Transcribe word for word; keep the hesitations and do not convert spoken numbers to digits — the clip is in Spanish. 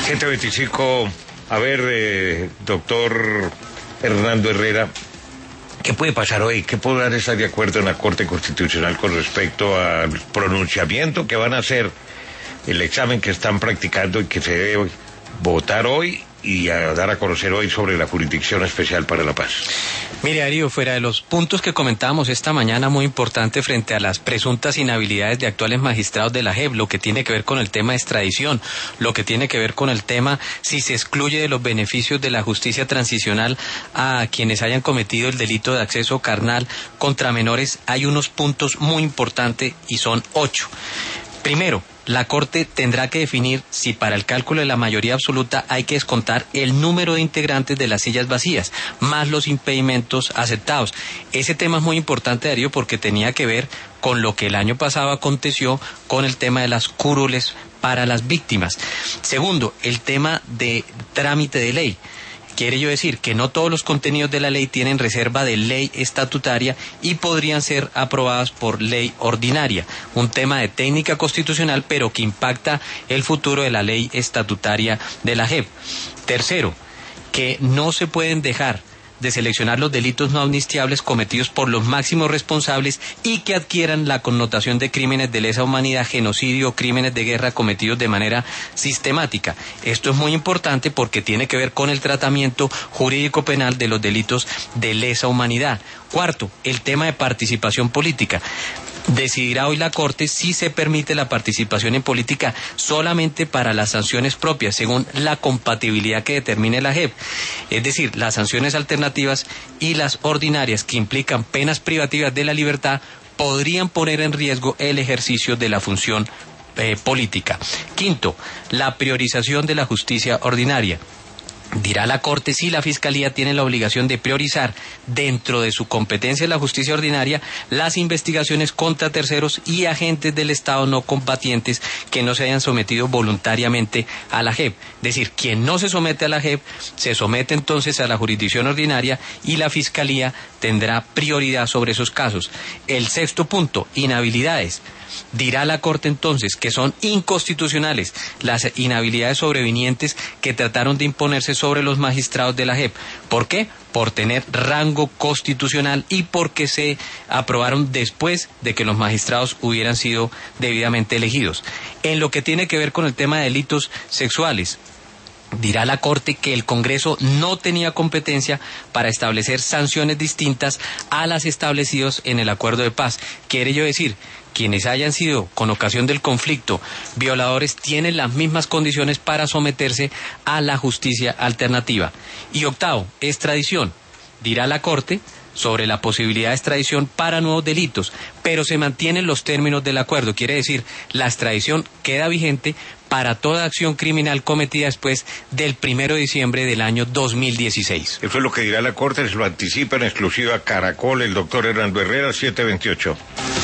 siete veinticinco, a ver, eh, doctor Hernando Herrera, ¿qué puede pasar hoy? ¿Qué podrán estar de acuerdo en la Corte Constitucional con respecto al pronunciamiento que van a hacer, el examen que están practicando y que se debe votar hoy y a dar a conocer hoy sobre la Jurisdicción Especial para la Paz? Mire, Darío, fuera de los puntos que comentábamos esta mañana, muy importante frente a las presuntas inhabilidades de actuales magistrados de la J E P, lo que tiene que ver con el tema de extradición, lo que tiene que ver con el tema si se excluye de los beneficios de la justicia transicional a quienes hayan cometido el delito de acceso carnal contra menores, hay unos puntos muy importantes y son ocho. Primero, la Corte tendrá que definir si para el cálculo de la mayoría absoluta hay que descontar el número de integrantes de las sillas vacías, más los impedimentos aceptados. Ese tema es muy importante, Darío, porque tenía que ver con lo que el año pasado aconteció con el tema de las curules para las víctimas. Segundo, el tema de trámite de ley. Quiere yo decir que no todos los contenidos de la ley tienen reserva de ley estatutaria y podrían ser aprobadas por ley ordinaria. Un tema de técnica constitucional, pero que impacta el futuro de la ley estatutaria de la J E P. Tercero, que no se pueden dejar de seleccionar los delitos no amnistiables cometidos por los máximos responsables y que adquieran la connotación de crímenes de lesa humanidad, genocidio o crímenes de guerra cometidos de manera sistemática. Esto es muy importante porque tiene que ver con el tratamiento jurídico penal de los delitos de lesa humanidad. Cuarto, el tema de participación política. Decidirá hoy la Corte si se permite la participación en política solamente para las sanciones propias, según la compatibilidad que determine la J E P. Es decir, las sanciones alternativas y las ordinarias que implican penas privativas de la libertad podrían poner en riesgo el ejercicio de la función eh, política. Quinto, la priorización de la justicia ordinaria. Dirá la Corte si la Fiscalía tiene la obligación de priorizar dentro de su competencia en la justicia ordinaria las investigaciones contra terceros y agentes del Estado no combatientes que no se hayan sometido voluntariamente a la J E P. Es decir, quien no se somete a la J E P se somete entonces a la jurisdicción ordinaria y la Fiscalía tendrá prioridad sobre esos casos. El sexto punto, inhabilidades. Dirá la Corte entonces que son inconstitucionales las inhabilidades sobrevinientes que trataron de imponerse sobre los magistrados de la J E P. ¿Por qué? Por tener rango constitucional y porque se aprobaron después de que los magistrados hubieran sido debidamente elegidos. En lo que tiene que ver con el tema de delitos sexuales, dirá la Corte que el Congreso no tenía competencia para establecer sanciones distintas a las establecidas en el acuerdo de paz. Quiere yo decir, quienes hayan sido, con ocasión del conflicto, violadores, tienen las mismas condiciones para someterse a la justicia alternativa. Y octavo, extradición. Dirá la Corte sobre la posibilidad de extradición para nuevos delitos, pero se mantienen los términos del acuerdo. Quiere decir, la extradición queda vigente para toda acción criminal cometida después del primero de diciembre del año dos mil dieciséis. Eso es lo que dirá la Corte, se lo anticipa en exclusiva Caracol, el doctor Hernando Herrera, siete veintiocho.